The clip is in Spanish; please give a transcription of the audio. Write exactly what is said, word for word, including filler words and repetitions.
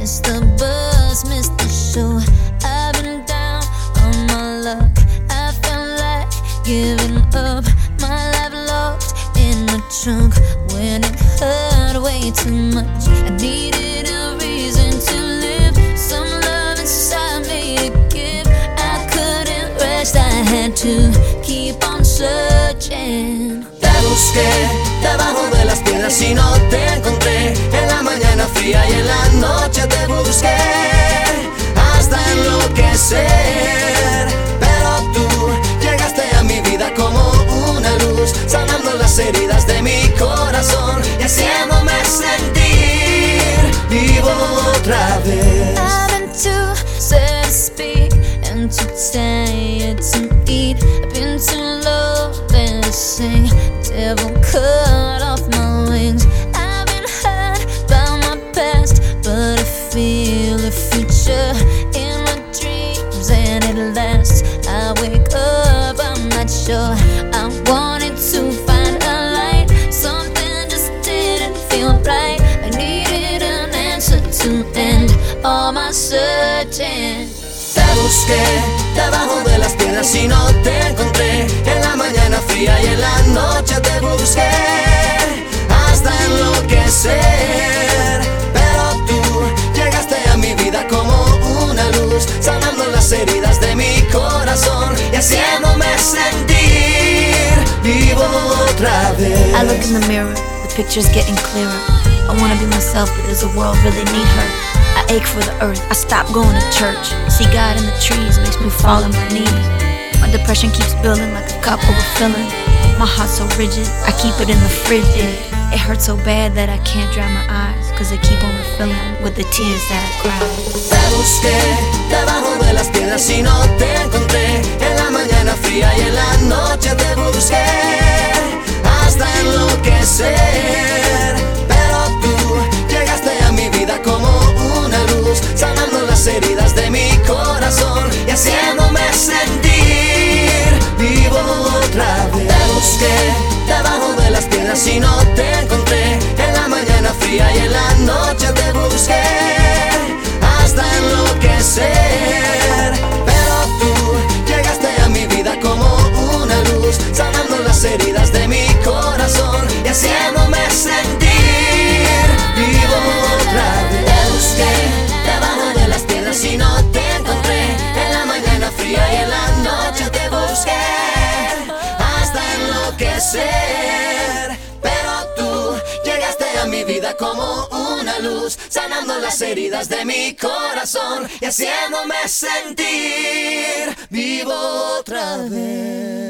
Missed the bus, missed the show. I've been down on my luck. I felt like giving up. My life locked in the trunk when it hurt way too much. I needed a reason to live, some love inside me to give. I couldn't rest, I had to keep on searching. Te busqué debajo de las piedras y no te encontré. En la mañana fría y en la noche te busqué hasta enloquecer. Pero tú llegaste a mi vida como una luz, sanando las heridas de mi corazón y haciéndome sentir vivo otra vez. I've been too sad to speak and too tired to eat. I've been too low then to sing. Devil cut off my wings. I've been hurt by my past, but I feel the future in my dreams and it lasts. I wake up, I'm not sure. I wanted to find a light, something just didn't feel right. I needed an answer to end all my searching. Te busqué debajo de las piedras y no te encontré. En la mañana fría y en la noche te busqué hasta enloquecer. Pero tú llegaste a mi vida como una luz, sanando las heridas de mi corazón y haciéndome sentir vivo otra vez. I look in the mirror, the picture's getting clearer. I wanna be myself, but does the world really need her? I ache for the earth, I stop going to church. See God in the trees, makes me fall on my knees. My depression keeps building like a cup overfilling. My heart's so rigid, I keep it in the fridge. It hurts so bad that I can't dry my eyes, cause they keep on refilling with the tears that I cry. Te busqué debajo de las piedras y no te encontré. En la mañana fría y en la noche te busqué hasta enloquecer. Pero tú llegaste a mi vida como una luz, sanando las heridas de mi corazón y haciéndome sentir vivo otra vez. Te busqué debajo de las piedras y no te encontré. En la mañana fría y en la noche te busqué hasta enloquecer. Pero tú llegaste a mi vida como una luz, sanando las heridas de mi corazón y haciéndome sentir vivo otra vez. Te busqué debajo de las piedras y no te encontré. En la mañana fría y en la noche te busqué hasta enloquecer. Pero tú llegaste a mi vida como una luz, sanando las heridas de mi corazón y haciéndome sentir vivo otra vez.